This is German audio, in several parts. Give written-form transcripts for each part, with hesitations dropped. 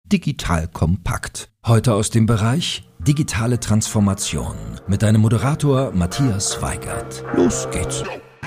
Digital Kompakt. Heute aus dem Bereich digitale Transformation mit deinem Moderator Matthias Weigert. Los geht's.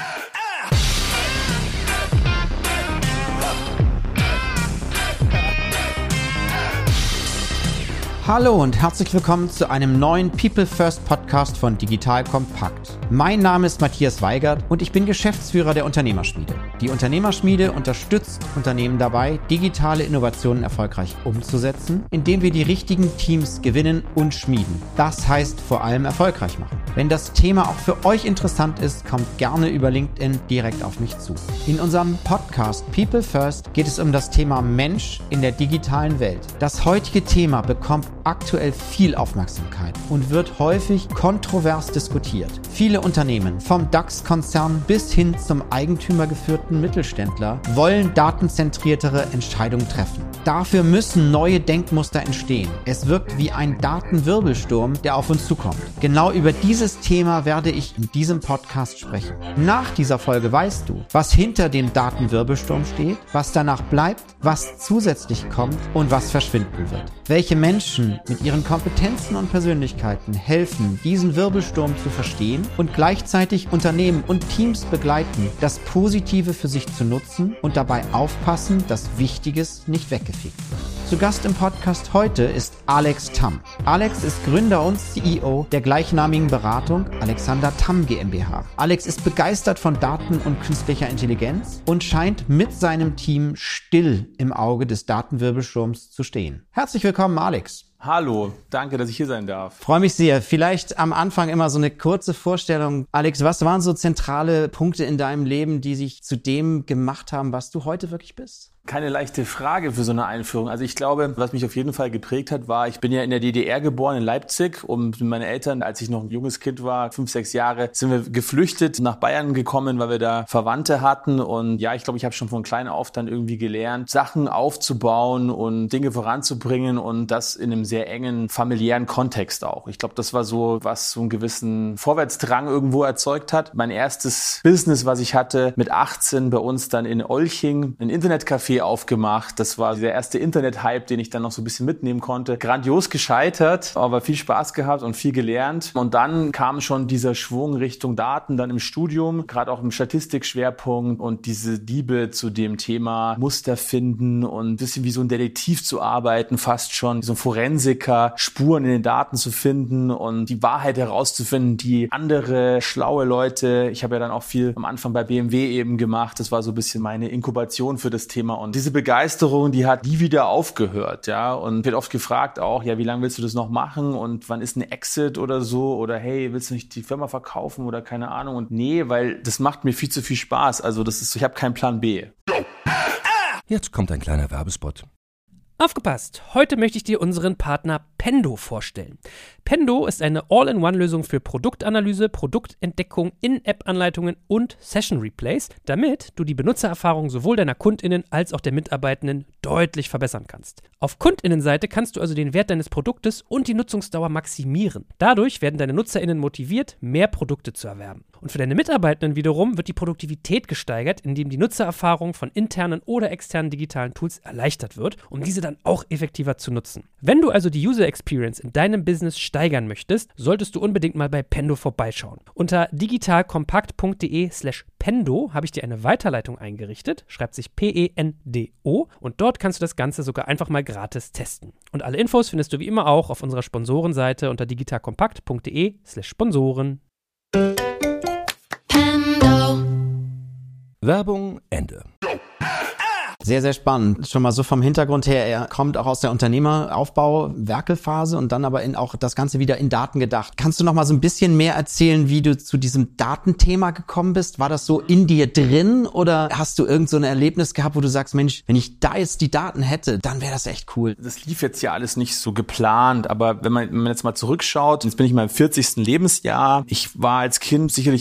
Hallo und herzlich willkommen zu einem neuen People First Podcast von Digital Kompakt. Mein Name ist Matthias Weigert und ich bin Geschäftsführer der Unternehmerschmiede. Die Unternehmerschmiede unterstützt Unternehmen dabei, digitale Innovationen erfolgreich umzusetzen, indem wir die richtigen Teams gewinnen und schmieden. Das heißt vor allem erfolgreich machen. Wenn das Thema auch für euch interessant ist, kommt gerne über LinkedIn direkt auf mich zu. In unserem Podcast People First geht es um das Thema Mensch in der digitalen Welt. Das heutige Thema bekommt aktuell viel Aufmerksamkeit und wird häufig kontrovers diskutiert. Viele Unternehmen, vom DAX-Konzern bis hin zum eigentümergeführten Mittelständler, wollen datenzentriertere Entscheidungen treffen. Dafür müssen neue Denkmuster entstehen. Es wirkt wie ein Datenwirbelsturm, der auf uns zukommt. Genau über dieses Thema werde ich in diesem Podcast sprechen. Nach dieser Folge weißt du, was hinter dem Datenwirbelsturm steht, was danach bleibt, was zusätzlich kommt und was verschwinden wird. Welche Menschen mit ihren Kompetenzen und Persönlichkeiten helfen, diesen Wirbelsturm zu verstehen und gleichzeitig Unternehmen und Teams begleiten, das Positive für sich zu nutzen und dabei aufpassen, dass Wichtiges nicht weggefegt wird. Zu Gast im Podcast heute ist Alex Tamm. Alex ist Gründer und CEO der gleichnamigen Beratung Alexander Tamm GmbH. Alex ist begeistert von Daten und künstlicher Intelligenz und scheint mit seinem Team still im Auge des Datenwirbelsturms zu stehen. Herzlich willkommen, Alex. Hallo, danke, dass ich hier sein darf. Freue mich sehr. Vielleicht am Anfang immer so eine kurze Vorstellung. Alex, was waren so zentrale Punkte in deinem Leben, die sich zu dem gemacht haben, was du heute wirklich bist? Keine leichte Frage für so eine Einführung. Also ich glaube, was mich auf jeden Fall geprägt hat, war, ich bin ja in der DDR geboren, in Leipzig, und mit meinen Eltern, als ich noch ein junges Kind war, 5, 6 Jahre, sind wir geflüchtet, nach Bayern gekommen, weil wir da Verwandte hatten. Und ja, ich glaube, ich habe schon von klein auf dann irgendwie gelernt, Sachen aufzubauen und Dinge voranzubringen, und das in einem sehr engen familiären Kontext auch. Ich glaube, das war so, was so einen gewissen Vorwärtsdrang irgendwo erzeugt hat. Mein erstes Business, was ich hatte, mit 18 bei uns dann in Olching, ein Internetcafé aufgemacht. Das war der erste Internet-Hype, den ich dann noch so ein bisschen mitnehmen konnte. Grandios gescheitert, aber viel Spaß gehabt und viel gelernt. Und dann kam schon dieser Schwung Richtung Daten dann im Studium, gerade auch im Statistikschwerpunkt, und diese Liebe zu dem Thema Muster finden und ein bisschen wie so ein Detektiv zu arbeiten, fast schon so ein Forensiker, Spuren in den Daten zu finden und die Wahrheit herauszufinden, die andere schlaue Leute, ich habe ja dann auch viel am Anfang bei BMW eben gemacht, das war so ein bisschen meine Inkubation für das Thema. Und diese Begeisterung, die hat nie wieder aufgehört, ja. Und wird oft gefragt auch, ja, wie lange willst du das noch machen und wann ist ein Exit oder so, oder hey, willst du nicht die Firma verkaufen oder keine Ahnung. Und nee, weil das macht mir viel zu viel Spaß. Also ich habe keinen Plan B. Jetzt kommt ein kleiner Werbespot. Aufgepasst! Heute möchte ich dir unseren Partner Pendo vorstellen. Pendo ist eine All-in-One-Lösung für Produktanalyse, Produktentdeckung, In-App-Anleitungen und Session-Replays, damit du die Benutzererfahrung sowohl deiner KundInnen als auch der Mitarbeitenden deutlich verbessern kannst. Auf KundInnenseite kannst du also den Wert deines Produktes und die Nutzungsdauer maximieren. Dadurch werden deine NutzerInnen motiviert, mehr Produkte zu erwerben. Und für deine Mitarbeitenden wiederum wird die Produktivität gesteigert, indem die Nutzererfahrung von internen oder externen digitalen Tools erleichtert wird, um diese dann auch effektiver zu nutzen. Wenn du also die User Experience in deinem Business steigern möchtest, solltest du unbedingt mal bei Pendo vorbeischauen. Unter digitalkompakt.de/Pendo habe ich dir eine Weiterleitung eingerichtet, schreibt sich P-E-N-D-O, und dort kannst du das Ganze sogar einfach mal gratis testen. Und alle Infos findest du wie immer auch auf unserer Sponsorenseite unter digitalkompakt.de/Sponsoren. Werbung Ende. Sehr, sehr spannend. Schon mal so vom Hintergrund her, er kommt auch aus der Unternehmeraufbau-Werkelphase und dann aber auch das Ganze wieder in Daten gedacht. Kannst du noch mal so ein bisschen mehr erzählen, wie du zu diesem Datenthema gekommen bist? War das so in dir drin oder hast du irgend so ein Erlebnis gehabt, wo du sagst, Mensch, wenn ich da jetzt die Daten hätte, dann wäre das echt cool? Das lief jetzt ja alles nicht so geplant, aber wenn man jetzt mal zurückschaut, jetzt bin ich in meinem 40. Lebensjahr. Ich war als Kind sicherlich auch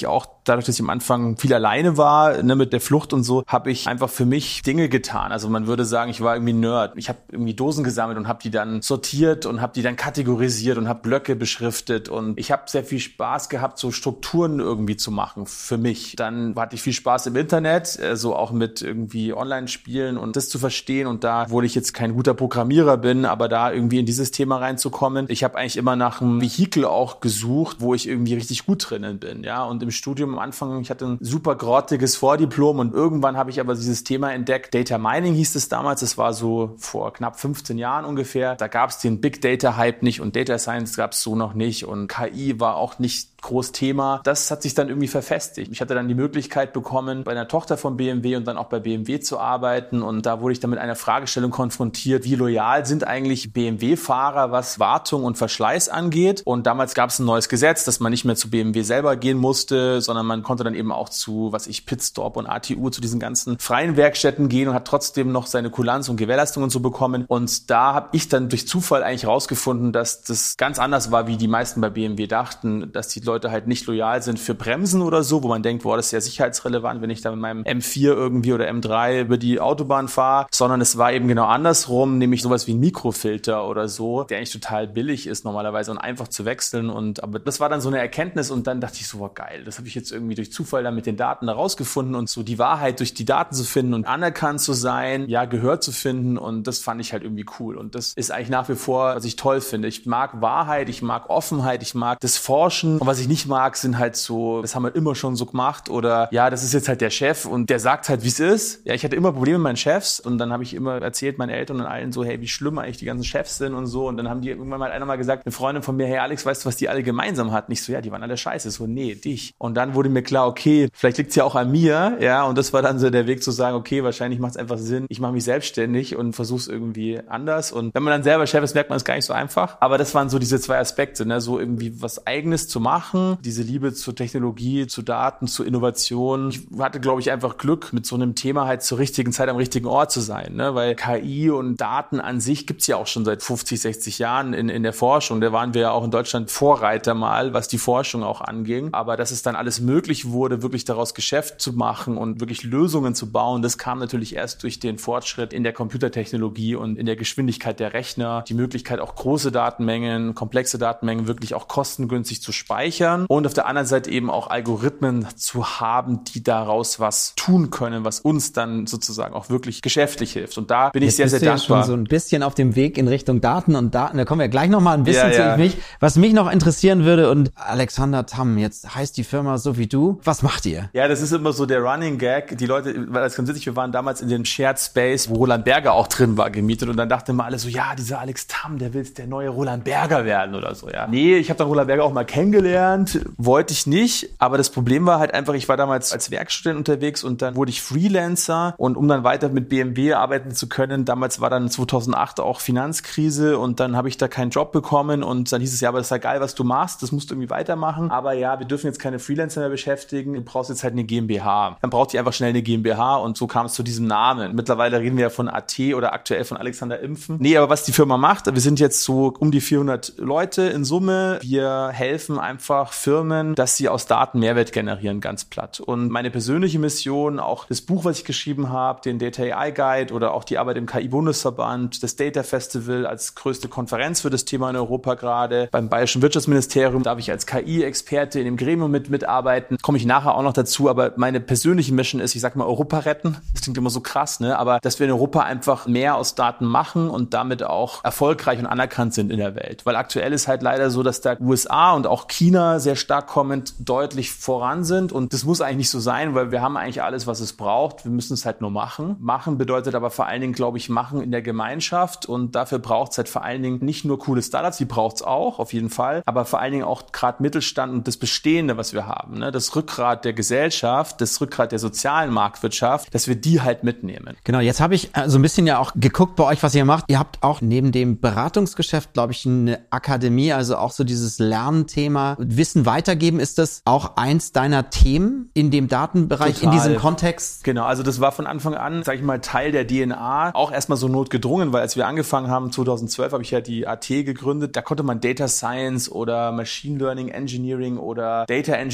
dadurch, dass ich am Anfang viel alleine war, ne, mit der Flucht und so, habe ich einfach für mich Dinge getan. Also man würde sagen, ich war irgendwie ein Nerd. Ich habe irgendwie Dosen gesammelt und habe die dann sortiert und habe die dann kategorisiert und habe Blöcke beschriftet und ich habe sehr viel Spaß gehabt, so Strukturen irgendwie zu machen für mich. Dann hatte ich viel Spaß im Internet, so auch mit irgendwie Online-Spielen und das zu verstehen und da, obwohl ich jetzt kein guter Programmierer bin, aber da irgendwie in dieses Thema reinzukommen. Ich habe eigentlich immer nach einem Vehikel auch gesucht, wo ich irgendwie richtig gut drinnen bin, ja. Und im Studium am Anfang, ich hatte ein super grottiges Vordiplom und irgendwann habe ich aber dieses Thema entdeckt. Data Mining hieß es damals, das war so vor knapp 15 Jahren ungefähr. Da gab es den Big Data Hype nicht und Data Science gab es so noch nicht und KI war auch nicht groß Thema. Das hat sich dann irgendwie verfestigt. Ich hatte dann die Möglichkeit bekommen, bei einer Tochter von BMW und dann auch bei BMW zu arbeiten und da wurde ich dann mit einer Fragestellung konfrontiert, wie loyal sind eigentlich BMW-Fahrer, was Wartung und Verschleiß angeht. Und damals gab es ein neues Gesetz, dass man nicht mehr zu BMW selber gehen musste, sondern man konnte dann eben auch zu, Pitstop und ATU, zu diesen ganzen freien Werkstätten gehen und hat trotzdem noch seine Kulanz und Gewährleistung und so bekommen. Und da habe ich dann durch Zufall eigentlich rausgefunden, dass das ganz anders war, wie die meisten bei BMW dachten, dass die Leute halt nicht loyal sind für Bremsen oder so, wo man denkt, boah, das ist ja sicherheitsrelevant, wenn ich da mit meinem M4 irgendwie oder M3 über die Autobahn fahre, sondern es war eben genau andersrum, nämlich sowas wie ein Mikrofilter oder so, der eigentlich total billig ist normalerweise und einfach zu wechseln aber das war dann so eine Erkenntnis und dann dachte ich so, wow, geil, das habe ich jetzt irgendwie durch Zufall dann mit den Daten da rausgefunden und so die Wahrheit durch die Daten zu finden und anerkannt zu sein, ja, Gehör zu finden und das fand ich halt irgendwie cool und das ist eigentlich nach wie vor, was ich toll finde. Ich mag Wahrheit, ich mag Offenheit, ich mag das Forschen und was ich nicht mag, sind halt so, das haben wir immer schon so gemacht oder ja, das ist jetzt halt der Chef und der sagt halt, wie es ist. Ja, ich hatte immer Probleme mit meinen Chefs und dann habe ich immer erzählt meinen Eltern und allen so, hey, wie schlimm eigentlich die ganzen Chefs sind und so und dann haben die irgendwann mal einer mal gesagt, eine Freundin von mir, hey Alex, weißt du, was die alle gemeinsam hatten? Ich so, ja, die waren alle scheiße. So, nee, dich. Und dann wurde mir klar, okay, vielleicht liegt's ja auch an mir, ja, und das war dann so der Weg zu sagen, okay, wahrscheinlich macht es einfach Sinn, ich mache mich selbstständig und versuche es irgendwie anders und wenn man dann selber Chef ist, merkt man es gar nicht so einfach, aber das waren so diese zwei Aspekte, ne, so irgendwie was Eigenes zu machen, diese Liebe zur Technologie, zu Daten, zur Innovation. Ich hatte, glaube ich, einfach Glück, mit so einem Thema halt zur richtigen Zeit am richtigen Ort zu sein, ne, weil KI und Daten an sich gibt's ja auch schon seit 50, 60 Jahren in der Forschung, da waren wir ja auch in Deutschland Vorreiter mal, was die Forschung auch anging, aber dass es dann alles möglich wurde, wirklich daraus Geschäft zu machen und wirklich Lösungen zu bauen, das kam natürlich erst durch den Fortschritt in der Computertechnologie und in der Geschwindigkeit der Rechner, die Möglichkeit auch große Datenmengen, komplexe Datenmengen wirklich auch kostengünstig zu speichern und auf der anderen Seite eben auch Algorithmen zu haben, die daraus was tun können, was uns dann sozusagen auch wirklich geschäftlich hilft und da bin ich sehr, sehr dankbar. Jetzt bist du ja schon so ein bisschen auf dem Weg in Richtung Daten und Daten, da kommen wir gleich nochmal ein bisschen zu mich. Was mich noch interessieren würde und Alexander Tamm, jetzt heißt die Firma so wie du. Was macht ihr? Ja, das ist immer so der Running Gag. Die Leute, weil das ganz witzig, wir waren damals in dem Shared Space, wo Roland Berger auch drin war, gemietet und dann dachten immer alle so, ja, dieser Alex Tamm, der will jetzt der neue Roland Berger werden oder so, ja. Nee, ich habe dann Roland Berger auch mal kennengelernt, wollte ich nicht, aber das Problem war halt einfach, ich war damals als Werkstudent unterwegs und dann wurde ich Freelancer und um dann weiter mit BMW arbeiten zu können, damals war dann 2008 auch Finanzkrise und dann habe ich da keinen Job bekommen und dann hieß es ja, aber das ist ja geil, was du machst, das musst du irgendwie weitermachen, aber ja, wir dürfen jetzt keine Freelancer mehr beschäftigen, du brauchst jetzt halt eine GmbH. Dann brauchte ich einfach schnell eine GmbH und so kam es zu diesem Namen. Mittlerweile reden wir ja von AT oder aktuell von Alexander Impfen. Nee, aber was die Firma macht, wir sind jetzt so um die 400 Leute in Summe. Wir helfen einfach Firmen, dass sie aus Daten Mehrwert generieren, ganz platt. Und meine persönliche Mission, auch das Buch, was ich geschrieben habe, den Data AI Guide oder auch die Arbeit im KI-Bundesverband, das Data Festival als größte Konferenz für das Thema in Europa gerade. Beim Bayerischen Wirtschaftsministerium darf ich als KI-Experte in dem Gremium mitarbeiten. Komme ich nachher auch noch dazu, aber meine persönliche Mission ist, ich sag mal, Europa retten. Das klingt immer so krass, ne? Aber dass wir in Europa einfach mehr aus Daten machen und damit auch erfolgreich und anerkannt sind in der Welt. Weil aktuell ist halt leider so, dass da USA und auch China sehr stark kommend deutlich voran sind und das muss eigentlich nicht so sein, weil wir haben eigentlich alles, was es braucht. Wir müssen es halt nur machen. Machen bedeutet aber vor allen Dingen, glaube ich, machen in der Gemeinschaft und dafür braucht es halt vor allen Dingen nicht nur coole Startups, die braucht es auch, auf jeden Fall, aber vor allen Dingen auch gerade Mittelstand und das Bestehende, was wir haben, ne? Das Rückgrat der Gesellschaft, das Rückgrat der sozialen Marktwirtschaft, dass wir die halt mitnehmen. Genau, jetzt habe ich so ein bisschen ja auch geguckt bei euch, was ihr macht. Ihr habt auch neben dem Beratungsgeschäft, glaube ich, eine Akademie, also auch so dieses Lernthema, Wissen weitergeben. Ist das auch eins deiner Themen in dem Datenbereich, total, in diesem Kontext? Genau, also das war von Anfang an, sage ich mal, Teil der DNA, auch erstmal so notgedrungen, weil als wir angefangen haben, 2012 habe ich ja die AT gegründet, da konnte man Data Science oder Machine Learning Engineering oder Data Engineering, das konnte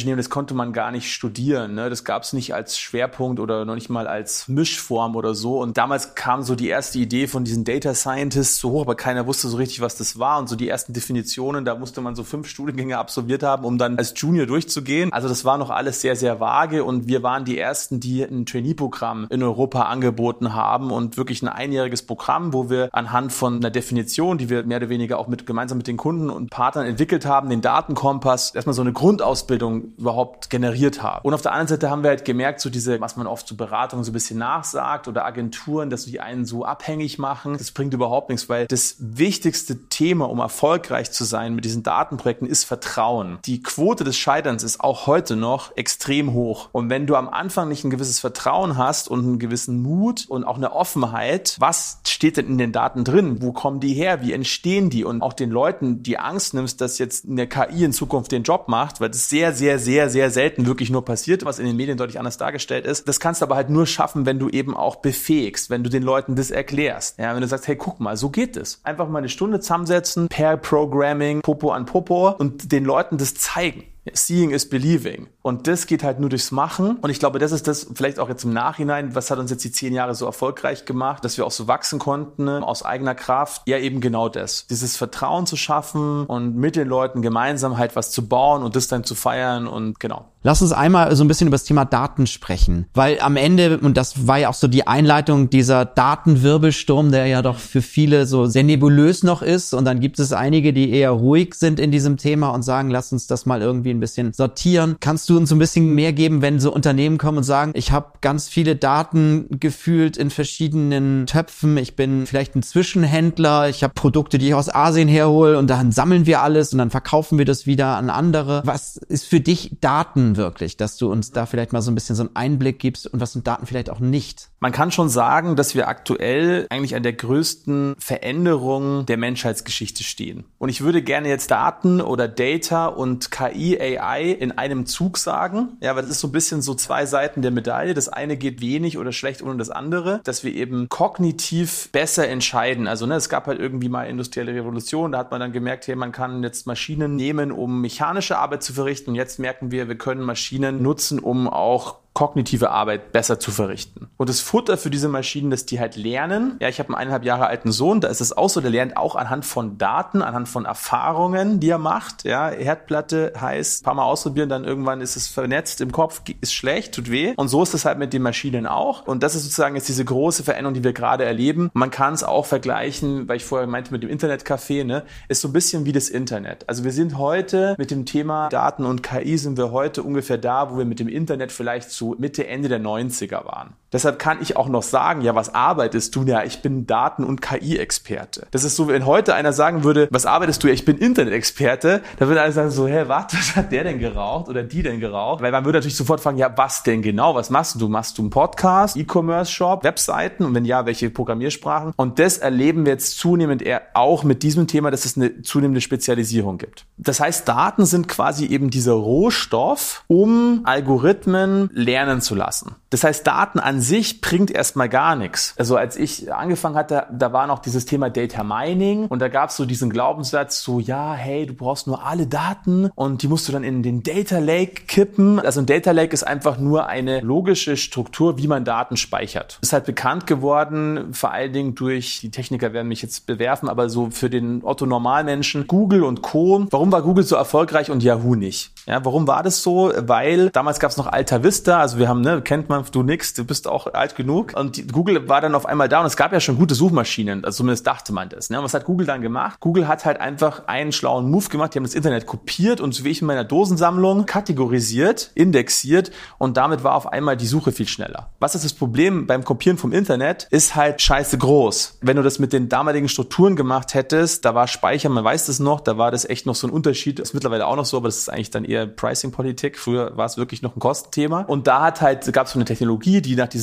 konnte man gar nicht studieren. Ne? Das gab es nicht als Schwerpunkt oder noch nicht mal als Mischform oder so. Und damals kam so die erste Idee von diesen Data Scientists so hoch, aber keiner wusste so richtig, was das war. Und so die ersten Definitionen, da musste man so 5 Studiengänge absolviert haben, um dann als Junior durchzugehen. Also das war noch alles sehr, sehr vage. Und wir waren die Ersten, die ein Trainee-Programm in Europa angeboten haben und wirklich ein einjähriges Programm, wo wir anhand von einer Definition, die wir mehr oder weniger auch gemeinsam mit den Kunden und Partnern entwickelt haben, den Datenkompass, erstmal so eine Grundausbildung überhaupt generiert haben. Und auf der anderen Seite haben wir halt gemerkt, so diese, was man oft zu Beratungen so ein bisschen nachsagt oder Agenturen, dass die einen so abhängig machen, das bringt überhaupt nichts, weil das wichtigste Thema, um erfolgreich zu sein mit diesen Datenprojekten, ist Vertrauen. Die Quote des Scheiterns ist auch heute noch extrem hoch. Und wenn du am Anfang nicht ein gewisses Vertrauen hast und einen gewissen Mut und auch eine Offenheit, was steht denn in den Daten drin? Wo kommen die her? Wie entstehen die? Und auch den Leuten die Angst nimmst, dass jetzt eine KI in Zukunft den Job macht, weil das sehr, sehr, sehr, sehr selten wirklich nur passiert, was in den Medien deutlich anders dargestellt ist. Das kannst du aber halt nur schaffen, wenn du eben auch befähigst, wenn du den Leuten das erklärst. Ja, wenn du sagst, hey, guck mal, so geht es. Einfach mal eine Stunde zusammensetzen, Pair Programming, Popo an Popo und den Leuten das zeigen. Seeing is believing. Und das geht halt nur durchs Machen. Und ich glaube, das ist das vielleicht auch jetzt im Nachhinein, was hat uns jetzt die 10 Jahre so erfolgreich gemacht, dass wir auch so wachsen konnten aus eigener Kraft. Ja, eben genau das. Dieses Vertrauen zu schaffen und mit den Leuten gemeinsam halt was zu bauen und das dann zu feiern und genau. Lass uns einmal so ein bisschen über das Thema Daten sprechen, weil am Ende, und das war ja auch so die Einleitung, dieser Datenwirbelsturm, der ja doch für viele so sehr nebulös noch ist, und dann gibt es einige, die eher ruhig sind in diesem Thema und sagen, lass uns das mal irgendwie ein bisschen sortieren. Kannst du uns so ein bisschen mehr geben, wenn so Unternehmen kommen und sagen, ich habe ganz viele Daten gefühlt in verschiedenen Töpfen, ich bin vielleicht ein Zwischenhändler, ich habe Produkte, die ich aus Asien herhole und dann sammeln wir alles und dann verkaufen wir das wieder an andere. Was ist für dich Daten wirklich, dass du uns da vielleicht mal so ein bisschen so einen Einblick gibst, und was sind Daten vielleicht auch nicht? Man kann schon sagen, dass wir aktuell eigentlich an der größten Veränderung der Menschheitsgeschichte stehen. Und ich würde gerne jetzt Daten oder Data und KI, AI in einem Zug sagen. Ja, weil das ist so ein bisschen so 2 Seiten der Medaille. Das eine geht wenig oder schlecht ohne das andere, dass wir eben kognitiv besser entscheiden. Also es gab halt irgendwie mal industrielle Revolution, da hat man dann gemerkt, hey, man kann jetzt Maschinen nehmen, um mechanische Arbeit zu verrichten. Und jetzt merken wir können Maschinen nutzen, um auch kognitive Arbeit besser zu verrichten. Und das Futter für diese Maschinen, dass die halt lernen. Ja, ich habe einen 1,5 Jahre alten Sohn, da ist es auch so, der lernt auch anhand von Daten, anhand von Erfahrungen, die er macht. Ja, Herdplatte heißt, ein paar Mal ausprobieren, dann irgendwann ist es vernetzt im Kopf, ist schlecht, tut weh. Und so ist es halt mit den Maschinen auch. Und das ist sozusagen jetzt diese große Veränderung, die wir gerade erleben. Man kann es auch vergleichen, weil ich vorher meinte mit dem Internetcafé, ist so ein bisschen wie das Internet. Also wir sind heute mit dem Thema Daten und KI sind wir heute ungefähr da, wo wir mit dem Internet vielleicht so Mitte, Ende der 90er waren. Deshalb kann ich auch noch sagen, ja, was arbeitest du? Ja, ich bin Daten- und KI-Experte. Das ist so, wenn heute einer sagen würde, was arbeitest du? Ja, ich bin Internet-Experte. Da würde einer sagen so, hä, was hat der denn geraucht oder die denn geraucht? Weil man würde natürlich sofort fragen, ja, was denn genau? Was machst du? Machst du einen Podcast, E-Commerce-Shop, Webseiten? Und wenn ja, welche Programmiersprachen? Und das erleben wir jetzt zunehmend eher auch mit diesem Thema, dass es eine zunehmende Spezialisierung gibt. Das heißt, Daten sind quasi eben dieser Rohstoff, um Algorithmen lernen zu lassen. Das heißt, Daten an sich bringt erstmal gar nichts. Also als ich angefangen hatte, da war noch dieses Thema Data Mining und da gab es so diesen Glaubenssatz so, ja, hey, du brauchst nur alle Daten und die musst du dann in den Data Lake kippen. Also ein Data Lake ist einfach nur eine logische Struktur, wie man Daten speichert. Das ist halt bekannt geworden, vor allen Dingen durch, die Techniker werden mich jetzt bewerfen, aber so für den Otto-Normalmenschen, Google und Co. Warum war Google so erfolgreich und Yahoo nicht? Ja, warum war das so? Weil damals gab es noch Alta Vista, also wir haben, kennt man, du nix, du bist auch alt genug. Und Google war dann auf einmal da und es gab ja schon gute Suchmaschinen, also zumindest dachte man das. Und was hat Google dann gemacht? Google hat halt einfach einen schlauen Move gemacht, die haben das Internet kopiert und so wie ich in meiner Dosensammlung kategorisiert, indexiert und damit war auf einmal die Suche viel schneller. Was ist das Problem beim Kopieren vom Internet? Ist halt scheiße groß. Wenn du das mit den damaligen Strukturen gemacht hättest, da war Speicher, man weiß das noch, da war das echt noch so ein Unterschied, ist mittlerweile auch noch so, aber das ist eigentlich dann eher Pricing-Politik. Früher war es wirklich noch ein Kostenthema. Und da gab es so eine Technologie, die nach diesem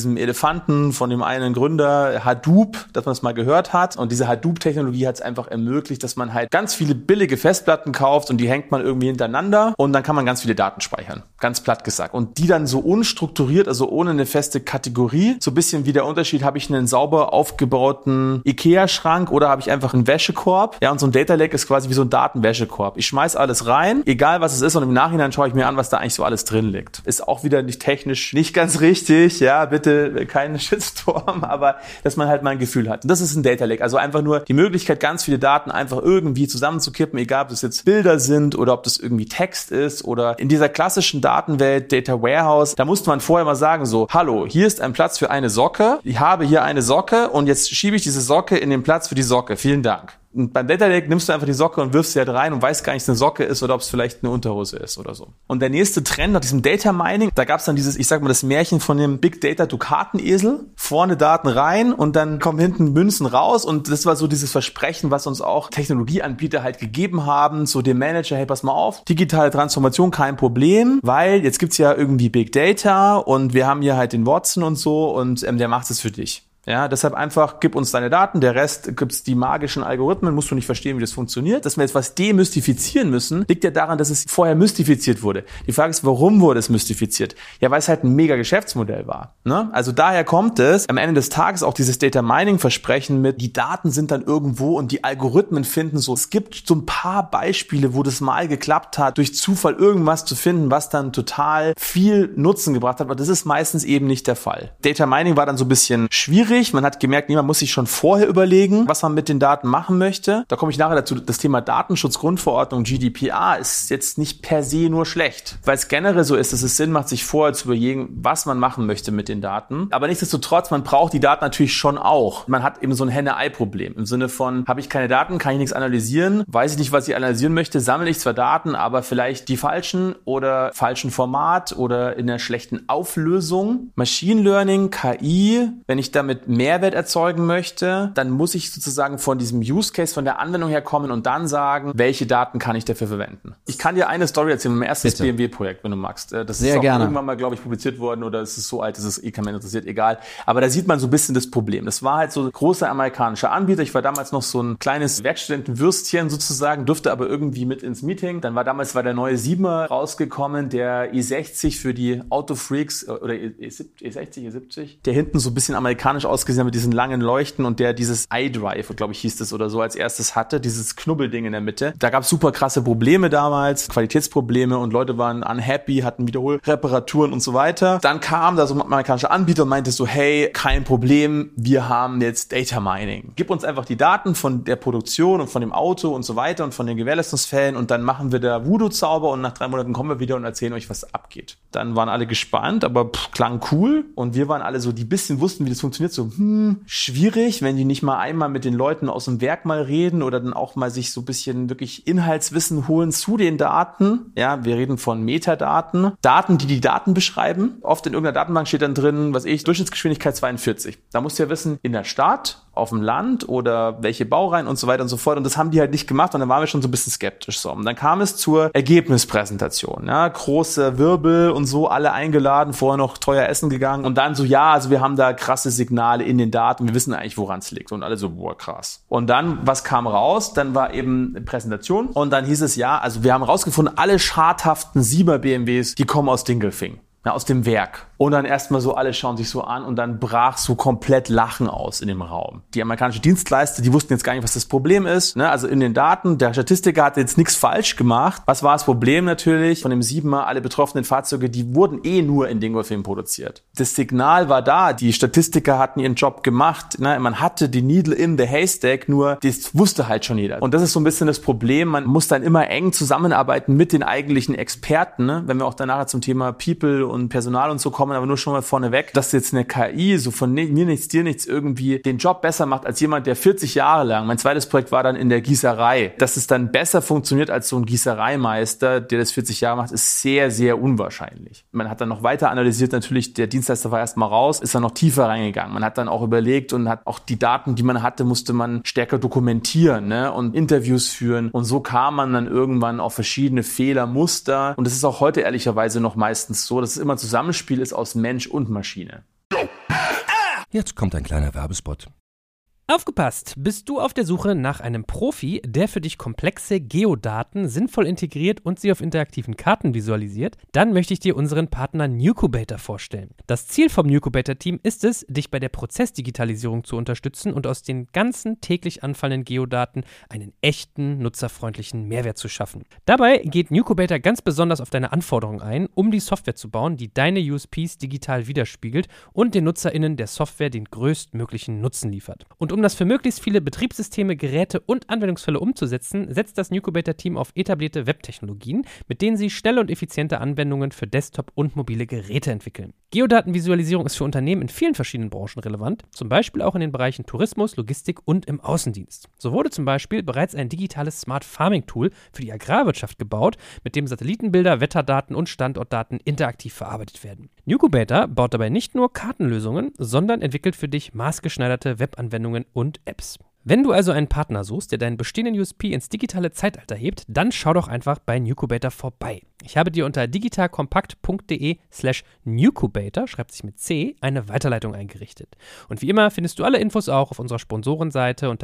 diesem Elefanten von dem einen Gründer, Hadoop, dass man es mal gehört hat. Und diese Hadoop-Technologie hat es einfach ermöglicht, dass man halt ganz viele billige Festplatten kauft und die hängt man irgendwie hintereinander und dann kann man ganz viele Daten speichern. Ganz platt gesagt. Und die dann so unstrukturiert, also ohne eine feste Kategorie, so ein bisschen wie der Unterschied, habe ich einen sauber aufgebauten Ikea-Schrank oder habe ich einfach einen Wäschekorb. Ja, und so ein Data Lake ist quasi wie so ein Datenwäschekorb. Ich schmeiß alles rein, egal was es ist, und im Nachhinein schaue ich mir an, was da eigentlich so alles drin liegt. Ist auch wieder nicht technisch nicht ganz richtig, ja, bitte keinen Shitstorm, aber dass man halt mal ein Gefühl hat. Und das ist ein Data Lake, also einfach nur die Möglichkeit, ganz viele Daten einfach irgendwie zusammenzukippen, egal ob das jetzt Bilder sind oder ob das irgendwie Text ist oder in dieser klassischen Datenwelt, Data Warehouse, da musste man vorher mal sagen so, hallo, hier ist ein Platz für eine Socke, ich habe hier eine Socke und jetzt schiebe ich diese Socke in den Platz für die Socke, vielen Dank. Und beim Data Lake nimmst du einfach die Socke und wirfst sie halt rein und weißt gar nicht, ob es eine Socke ist oder ob es vielleicht eine Unterhose ist oder so. Und der nächste Trend nach diesem Data Mining, da gab es dann dieses, ich sag mal, das Märchen von dem Big Data Dukatenesel. Vorne Daten rein und dann kommen hinten Münzen raus. Und das war so dieses Versprechen, was uns auch Technologieanbieter halt gegeben haben. So dem Manager, hey, pass mal auf, digitale Transformation, kein Problem, weil jetzt gibt's ja irgendwie Big Data und wir haben hier halt den Watson und so und der macht es für dich. Ja, deshalb einfach, gib uns deine Daten, der Rest gibt's die magischen Algorithmen, musst du nicht verstehen, wie das funktioniert. Dass wir jetzt was demystifizieren müssen, liegt ja daran, dass es vorher mystifiziert wurde. Die Frage ist, warum wurde es mystifiziert? Ja, weil es halt ein mega Geschäftsmodell war. Ne? Also daher kommt es, am Ende des Tages auch dieses Data Mining Versprechen mit, die Daten sind dann irgendwo und die Algorithmen finden so. Es gibt so ein paar Beispiele, wo das mal geklappt hat, durch Zufall irgendwas zu finden, was dann total viel Nutzen gebracht hat, aber das ist meistens eben nicht der Fall. Data Mining war dann so ein bisschen schwierig. Man hat gemerkt, man muss sich schon vorher überlegen, was man mit den Daten machen möchte. Da komme ich nachher dazu. Das Thema Datenschutzgrundverordnung, GDPR, ist jetzt nicht per se nur schlecht, weil es generell so ist, dass es Sinn macht, sich vorher zu überlegen, was man machen möchte mit den Daten. Aber nichtsdestotrotz, man braucht die Daten natürlich schon auch. Man hat eben so ein Henne-Ei-Problem im Sinne von, habe ich keine Daten, kann ich nichts analysieren, weiß ich nicht, was ich analysieren möchte, sammle ich zwar Daten, aber vielleicht die falschen oder falschen Format oder in einer schlechten Auflösung. Machine Learning, KI, wenn ich damit Mehrwert erzeugen möchte, dann muss ich sozusagen von diesem Use Case, von der Anwendung her kommen und dann sagen, welche Daten kann ich dafür verwenden. Ich kann dir eine Story erzählen, mein erstes BMW-Projekt, wenn du magst. Das Sehr ist auch gerne. Irgendwann mal, glaube ich, publiziert worden oder es ist so alt, dass es kein Mensch interessiert, egal. Aber da sieht man so ein bisschen das Problem. Das war halt so ein großer amerikanischer Anbieter. Ich war damals noch so ein kleines Werkstudentenwürstchen sozusagen, durfte aber irgendwie mit ins Meeting. Dann war der neue 7er rausgekommen, der i60 für die Autofreaks oder E60, E70, der hinten so ein bisschen amerikanisch ausgesehen mit diesen langen Leuchten und der dieses iDrive, glaube ich, hieß das oder so, als erstes hatte, dieses Knubbelding in der Mitte. Da gab es super krasse Probleme damals, Qualitätsprobleme und Leute waren unhappy, hatten Wiederholreparaturen und so weiter. Dann kam da so ein amerikanischer Anbieter und meinte so, hey, kein Problem, wir haben jetzt Data Mining. Gib uns einfach die Daten von der Produktion und von dem Auto und so weiter und von den Gewährleistungsfällen und dann machen wir da Voodoo-Zauber und nach 3 Monaten kommen wir wieder und erzählen euch, was abgeht. Dann waren alle gespannt, aber klang cool und wir waren alle so, die bisschen wussten, wie das funktioniert, so, schwierig, wenn die nicht mal einmal mit den Leuten aus dem Werk mal reden oder dann auch mal sich so ein bisschen wirklich Inhaltswissen holen zu den Daten. Ja, wir reden von Metadaten. Daten, die Daten beschreiben. Oft in irgendeiner Datenbank steht dann drin, Durchschnittsgeschwindigkeit 42. Da musst du ja wissen, in der Stadt, auf dem Land oder welche Baureihen und so weiter und so fort. Und das haben die halt nicht gemacht und dann waren wir schon so ein bisschen skeptisch. So. Und dann kam es zur Ergebnispräsentation. Ja, große Wirbel und so, alle eingeladen, vorher noch teuer essen gegangen. Und dann so, ja, also wir haben da krasse Signale in den Daten, wir wissen eigentlich, woran es liegt. Und alle so, boah, krass. Und dann, was kam raus? Dann war eben eine Präsentation und dann hieß es, ja, also wir haben rausgefunden, alle schadhaften 7er BMWs, die kommen aus Dingelfing. Ja, aus dem Werk. Und dann erstmal so, alle schauen sich so an und dann brach so komplett Lachen aus in dem Raum. Die amerikanische Dienstleister, die wussten jetzt gar nicht, was das Problem ist. Ne? Also in den Daten, der Statistiker hatte jetzt nichts falsch gemacht. Was war das Problem natürlich? Von dem 7er, alle betroffenen Fahrzeuge, die wurden nur in Dingolfing produziert. Das Signal war da, die Statistiker hatten ihren Job gemacht. Ne? Man hatte die Needle in the Haystack, nur das wusste halt schon jeder. Und das ist so ein bisschen das Problem. Man muss dann immer eng zusammenarbeiten mit den eigentlichen Experten. Ne? Wenn wir auch danach zum Thema People und Personal und so kommen, aber nur schon mal vorneweg, dass jetzt eine KI so von mir nichts, dir nichts irgendwie den Job besser macht als jemand, der 40 Jahre lang, mein zweites Projekt war dann in der Gießerei, dass es dann besser funktioniert als so ein Gießereimeister, der das 40 Jahre macht, ist sehr, sehr unwahrscheinlich. Man hat dann noch weiter analysiert, natürlich, der Dienstleister war erstmal raus, ist dann noch tiefer reingegangen. Man hat dann auch überlegt und hat auch die Daten, die man hatte, musste man stärker dokumentieren, ne, und Interviews führen und so kam man dann irgendwann auf verschiedene Fehlermuster und das ist auch heute ehrlicherweise noch meistens so, dass es immer Zusammenspiel ist aus Mensch und Maschine. Jetzt kommt ein kleiner Werbespot. Aufgepasst! Bist du auf der Suche nach einem Profi, der für dich komplexe Geodaten sinnvoll integriert und sie auf interaktiven Karten visualisiert? Dann möchte ich dir unseren Partner Nucubator vorstellen. Das Ziel vom Nucubator-Team ist es, dich bei der Prozessdigitalisierung zu unterstützen und aus den ganzen täglich anfallenden Geodaten einen echten, nutzerfreundlichen Mehrwert zu schaffen. Dabei geht Nucubator ganz besonders auf deine Anforderungen ein, um die Software zu bauen, die deine USPs digital widerspiegelt und den NutzerInnen der Software den größtmöglichen Nutzen liefert. Und um das für möglichst viele Betriebssysteme, Geräte und Anwendungsfälle umzusetzen, setzt das Nucubator-Team auf etablierte Webtechnologien, mit denen sie schnelle und effiziente Anwendungen für Desktop- und mobile Geräte entwickeln. Geodatenvisualisierung ist für Unternehmen in vielen verschiedenen Branchen relevant, zum Beispiel auch in den Bereichen Tourismus, Logistik und im Außendienst. So wurde zum Beispiel bereits ein digitales Smart Farming Tool für die Agrarwirtschaft gebaut, mit dem Satellitenbilder, Wetterdaten und Standortdaten interaktiv verarbeitet werden. Nucubator baut dabei nicht nur Kartenlösungen, sondern entwickelt für dich maßgeschneiderte Webanwendungen und Apps. Wenn du also einen Partner suchst, der deinen bestehenden USP ins digitale Zeitalter hebt, dann schau doch einfach bei Nucubator vorbei. Ich habe dir unter digitalkompakt.de/Nucubator, schreibt sich mit C, eine Weiterleitung eingerichtet. Und wie immer findest du alle Infos auch auf unserer Sponsorenseite unter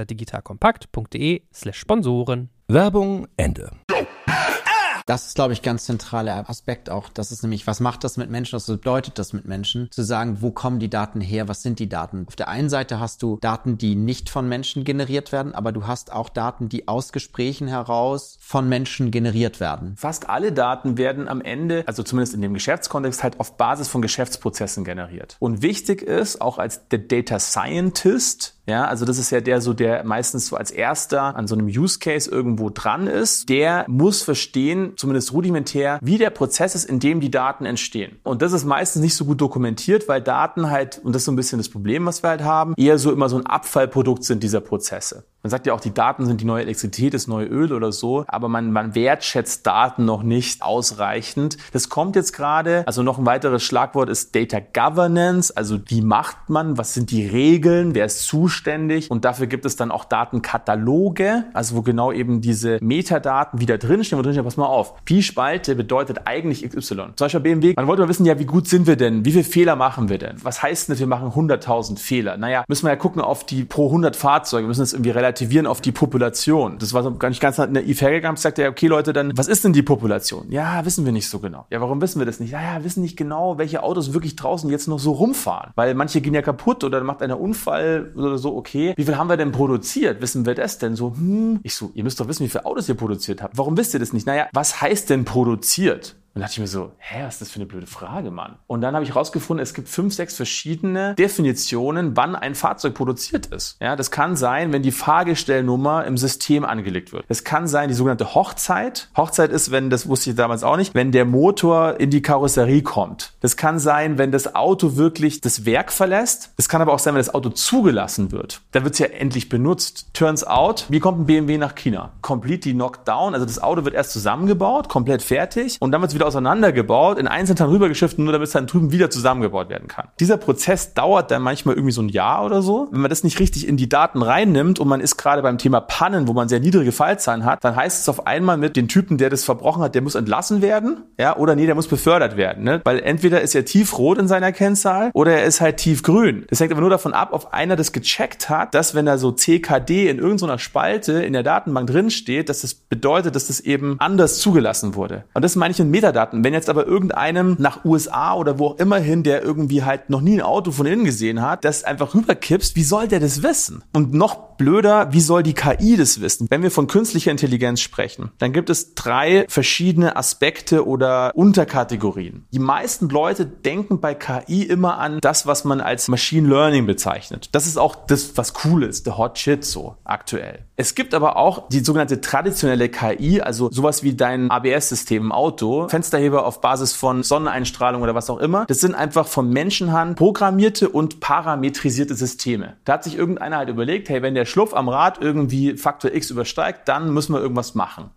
digitalkompakt.de/Sponsoren. Werbung Ende. Das ist, glaube ich, ganz zentraler Aspekt auch. Das ist nämlich, was macht das mit Menschen, was bedeutet das mit Menschen? Zu sagen, wo kommen die Daten her, was sind die Daten? Auf der einen Seite hast du Daten, die nicht von Menschen generiert werden, aber du hast auch Daten, die aus Gesprächen heraus von Menschen generiert werden. Fast alle Daten werden am Ende, also zumindest in dem Geschäftskontext, halt auf Basis von Geschäftsprozessen generiert. Und wichtig ist, auch als der Data Scientist, ja, also das ist ja der meistens so als erster an so einem Use Case irgendwo dran ist, der muss verstehen, zumindest rudimentär, wie der Prozess ist, in dem die Daten entstehen. Und das ist meistens nicht so gut dokumentiert, weil Daten halt, und das ist so ein bisschen das Problem, was wir halt haben, eher so immer so ein Abfallprodukt sind dieser Prozesse. Man sagt ja auch, die Daten sind die neue Elektrizität, das neue Öl oder so, aber man wertschätzt Daten noch nicht ausreichend. Das kommt jetzt gerade, also noch ein weiteres Schlagwort ist Data Governance, also wie macht man, was sind die Regeln, wer ist zuständig, und dafür gibt es dann auch Datenkataloge, also wo genau eben diese Metadaten wieder drinstehen, wo drin steht, pass mal auf, Pi-Spalte bedeutet eigentlich XY. Zum Beispiel BMW, man wollte mal wissen, ja, wie gut sind wir denn, wie viele Fehler machen wir denn? Was heißt denn, wir machen 100.000 Fehler? Naja, müssen wir ja gucken auf die pro 100 Fahrzeuge, wir müssen das irgendwie relativieren auf die Population. Das war so gar nicht ganz naiv hergegangen. Sagt er, okay Leute, dann was ist denn die Population? Ja, wissen wir nicht so genau. Ja, warum wissen wir das nicht? Ja, wissen nicht genau, welche Autos wirklich draußen jetzt noch so rumfahren. Weil manche gehen ja kaputt oder macht einer Unfall oder so, okay. Wie viel haben wir denn produziert? Wissen wir das denn? So, Ich so, ihr müsst doch wissen, wie viele Autos ihr produziert habt. Warum wisst ihr das nicht? Naja, was heißt denn produziert? Und da dachte ich mir so, was ist das für eine blöde Frage, Mann? Und dann habe ich rausgefunden, es gibt 5, 6 verschiedene Definitionen, wann ein Fahrzeug produziert ist. Ja, das kann sein, wenn die Fahrgestellnummer im System angelegt wird. Das kann sein, die sogenannte Hochzeit. Hochzeit ist, wenn, das wusste ich damals auch nicht, wenn der Motor in die Karosserie kommt. Das kann sein, wenn das Auto wirklich das Werk verlässt. Das kann aber auch sein, wenn das Auto zugelassen wird. Da wird es ja endlich benutzt. Turns out, wie kommt ein BMW nach China? Completely knocked down. Also das Auto wird erst zusammengebaut, komplett fertig, und dann wird es wieder auseinandergebaut, in einzelnen Teilen rübergeschifft, nur damit es dann drüben wieder zusammengebaut werden kann. Dieser Prozess dauert dann manchmal irgendwie so ein Jahr oder so. Wenn man das nicht richtig in die Daten reinnimmt und man ist gerade beim Thema Pannen, wo man sehr niedrige Fallzahlen hat, dann heißt es auf einmal mit den Typen, der das verbrochen hat, der muss entlassen werden, ja, oder nee, der muss befördert werden, ne? Weil entweder ist er tiefrot in seiner Kennzahl oder er ist halt tiefgrün. Das hängt aber nur davon ab, ob einer das gecheckt hat, dass wenn da so CKD in irgendeiner Spalte in der Datenbank drin steht, dass das bedeutet, dass das eben anders zugelassen wurde. Und das meine ich in Metadaten. Wenn jetzt aber irgendeinem nach USA oder wo auch immer hin, der irgendwie halt noch nie ein Auto von innen gesehen hat, das einfach rüberkippst, wie soll der das wissen? Und noch blöder, wie soll die KI das wissen? Wenn wir von künstlicher Intelligenz sprechen, dann gibt es 3 verschiedene Aspekte oder Unterkategorien. Die meisten Leute denken bei KI immer an das, was man als Machine Learning bezeichnet. Das ist auch das, was cool ist, the hot shit so aktuell. Es gibt aber auch die sogenannte traditionelle KI, also sowas wie dein ABS-System im Auto, Fensterheber auf Basis von Sonneneinstrahlung oder was auch immer. Das sind einfach von Menschenhand programmierte und parametrisierte Systeme. Da hat sich irgendeiner halt überlegt, hey, wenn der Schlupf am Rad irgendwie Faktor X übersteigt, dann müssen wir irgendwas machen.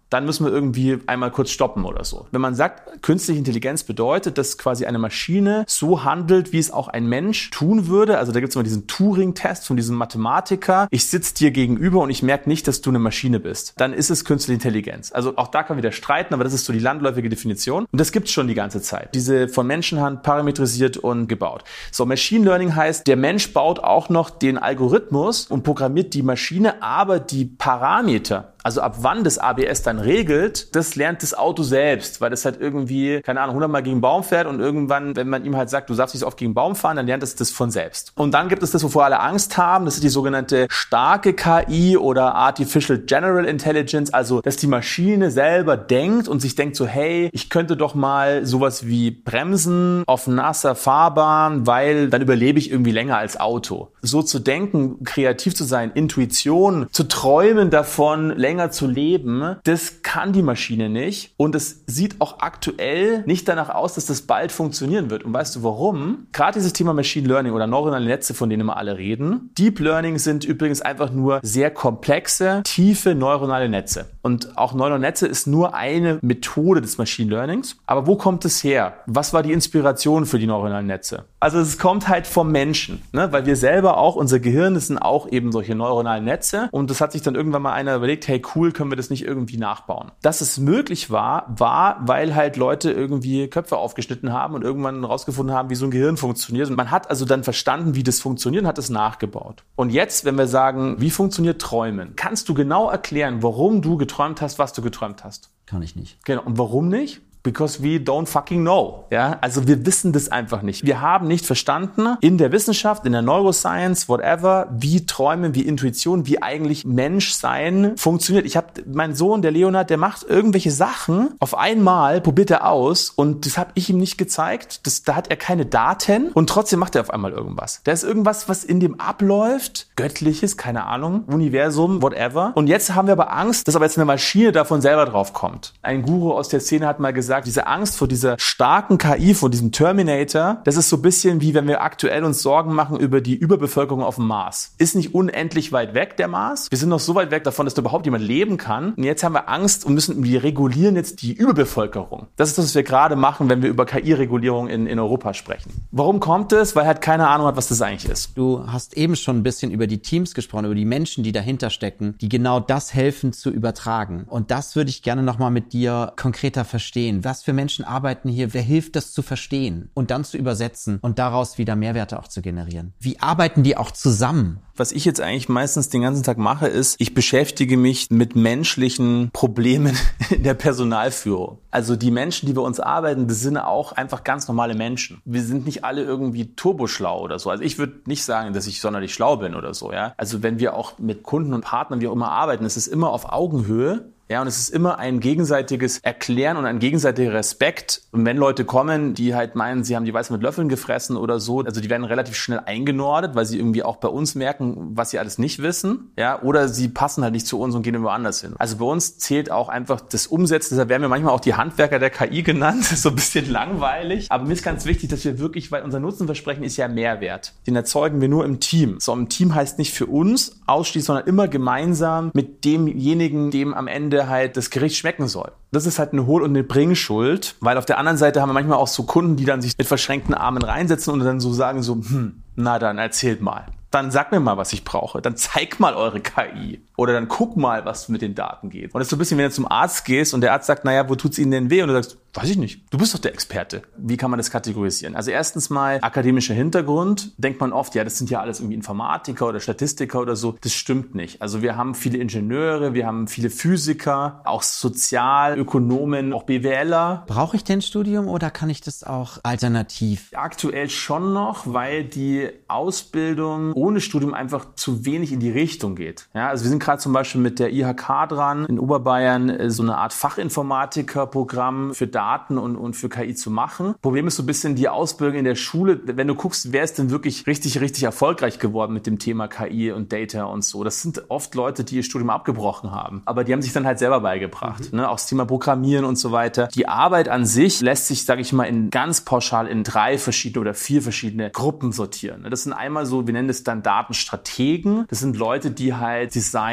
dann müssen wir irgendwie einmal kurz stoppen oder so. Wenn man sagt, künstliche Intelligenz bedeutet, dass quasi eine Maschine so handelt, wie es auch ein Mensch tun würde. Also da gibt es immer diesen Turing-Test von diesem Mathematiker. Ich sitze dir gegenüber und ich merke nicht, dass du eine Maschine bist. Dann ist es künstliche Intelligenz. Also auch da kann man wieder streiten, aber das ist so die landläufige Definition. Und das gibt es schon die ganze Zeit. Diese von Menschenhand parametrisiert und gebaut. So, Machine Learning heißt, der Mensch baut auch noch den Algorithmus und programmiert die Maschine, aber die Parameter, also ab wann das ABS dann regelt, das lernt das Auto selbst, weil das halt irgendwie, keine Ahnung, 100 Mal gegen einen Baum fährt und irgendwann, wenn man ihm halt sagt, du darfst nicht so oft gegen einen Baum fahren, dann lernt es das von selbst. Und dann gibt es das, wovor alle Angst haben, das ist die sogenannte starke KI oder Artificial General Intelligence, also dass die Maschine selber denkt und sich denkt so, hey, ich könnte doch mal sowas wie bremsen auf nasser Fahrbahn, weil dann überlebe ich irgendwie länger als Auto. So zu denken, kreativ zu sein, Intuition, zu träumen davon, länger zu leben, das kann die Maschine nicht und es sieht auch aktuell nicht danach aus, dass das bald funktionieren wird. Und weißt du warum? Gerade dieses Thema Machine Learning oder neuronale Netze, von denen immer alle reden. Deep Learning sind übrigens einfach nur sehr komplexe, tiefe neuronale Netze. Und auch neuronale Netze ist nur eine Methode des Machine Learnings. Aber wo kommt es her? Was war die Inspiration für die neuronalen Netze? Also es kommt halt vom Menschen, ne? Weil wir selber auch, unser Gehirn, das sind auch eben solche neuronalen Netze und das hat sich dann irgendwann mal einer überlegt, hey cool, können wir das nicht irgendwie nachbauen? Dass es möglich war, weil halt Leute irgendwie Köpfe aufgeschnitten haben und irgendwann rausgefunden haben, wie so ein Gehirn funktioniert und man hat also dann verstanden, wie das funktioniert und hat es nachgebaut. Und jetzt, wenn wir sagen, wie funktioniert Träumen, kannst du genau erklären, warum du geträumt hast, was du geträumt hast? Kann ich nicht. Genau. Und warum nicht? Because we don't fucking know. Ja, also wir wissen das einfach nicht. Wir haben nicht verstanden in der Wissenschaft, in der Neuroscience, whatever, wie Träume, wie Intuition, wie eigentlich Menschsein funktioniert. Ich habe meinen Sohn, der Leonard, der macht irgendwelche Sachen auf einmal, probiert er aus und das habe ich ihm nicht gezeigt. Da hat er keine Daten und trotzdem macht er auf einmal irgendwas. Da ist irgendwas, was in dem abläuft, Göttliches, keine Ahnung, Universum, whatever. Und jetzt haben wir aber Angst, dass aber jetzt eine Maschine davon selber drauf kommt. Ein Guru aus der Szene hat mal gesagt, diese Angst vor dieser starken KI, vor diesem Terminator, das ist so ein bisschen wie wenn wir aktuell uns Sorgen machen über die Überbevölkerung auf dem Mars. Ist nicht unendlich weit weg, der Mars. Wir sind noch so weit weg davon, dass da überhaupt jemand leben kann. Und jetzt haben wir Angst und wir regulieren jetzt die Überbevölkerung. Das ist das, was wir gerade machen, wenn wir über KI-Regulierung in Europa sprechen. Warum kommt es? Weil halt keine Ahnung hat, was das eigentlich ist. Du hast eben schon ein bisschen über die Teams gesprochen, über die Menschen, die dahinter stecken, die genau das helfen zu übertragen. Und das würde ich gerne nochmal mit dir konkreter verstehen. Was für Menschen arbeiten hier? Wer hilft, das zu verstehen und dann zu übersetzen und daraus wieder Mehrwerte auch zu generieren? Wie arbeiten die auch zusammen? Was ich jetzt eigentlich meistens den ganzen Tag mache, ist, ich beschäftige mich mit menschlichen Problemen in der Personalführung. Also die Menschen, die bei uns arbeiten, das sind auch einfach ganz normale Menschen. Wir sind nicht alle irgendwie turboschlau oder so. Also ich würde nicht sagen, dass ich sonderlich schlau bin oder so. Ja. Also wenn wir auch mit Kunden und Partnern, wie auch immer arbeiten, es ist immer auf Augenhöhe. Ja, und es ist immer ein gegenseitiges Erklären und ein gegenseitiger Respekt. Und wenn Leute kommen, die halt meinen, sie haben die Weiße mit Löffeln gefressen oder so, also die werden relativ schnell eingenordet, weil sie irgendwie auch bei uns merken, was sie alles nicht wissen. Ja, oder sie passen halt nicht zu uns und gehen irgendwo anders hin. Also bei uns zählt auch einfach das Umsetzen. Deshalb werden wir manchmal auch die Handwerker der KI genannt. Das ist so ein bisschen langweilig. Aber mir ist ganz wichtig, dass wir wirklich, weil unser Nutzenversprechen ist ja Mehrwert. Den erzeugen wir nur im Team. So, im Team heißt nicht für uns ausschließlich, sondern immer gemeinsam mit demjenigen, dem am Ende halt das Gericht schmecken soll. Das ist halt eine Hohl- und eine Bringschuld, weil auf der anderen Seite haben wir manchmal auch so Kunden, die dann sich mit verschränkten Armen reinsetzen und dann so sagen so, na dann erzählt mal. Dann sag mir mal, was ich brauche. Dann zeig mal eure KI. Oder dann guck mal, was mit den Daten geht. Und das ist so ein bisschen, wenn du zum Arzt gehst und der Arzt sagt, naja, wo tut's Ihnen denn weh? Und du sagst, weiß ich nicht. Du bist doch der Experte. Wie kann man das kategorisieren? Also erstens mal akademischer Hintergrund. Denkt man oft, ja, das sind ja alles irgendwie Informatiker oder Statistiker oder so. Das stimmt nicht. Also wir haben viele Ingenieure, wir haben viele Physiker, auch Sozialökonomen, auch BWLer. Brauche ich denn ein Studium oder kann ich das auch alternativ? Aktuell schon noch, weil die Ausbildung ohne Studium einfach zu wenig in die Richtung geht. Ja, also wir sind gerade zum Beispiel mit der IHK dran, in Oberbayern so eine Art Fachinformatiker-Programm für Daten und für KI zu machen. Problem ist so ein bisschen die Ausbildung in der Schule. Wenn du guckst, wer ist denn wirklich richtig erfolgreich geworden mit dem Thema KI und Data und so. Das sind oft Leute, die ihr Studium abgebrochen haben. Aber die haben sich dann halt selber beigebracht. Ne? Auch das Thema Programmieren und so weiter. Die Arbeit an sich lässt sich, sage ich mal, ganz pauschal in 3 verschiedene oder 4 verschiedene Gruppen sortieren. Das sind einmal so, wir nennen es dann Datenstrategen. Das sind Leute, die halt Design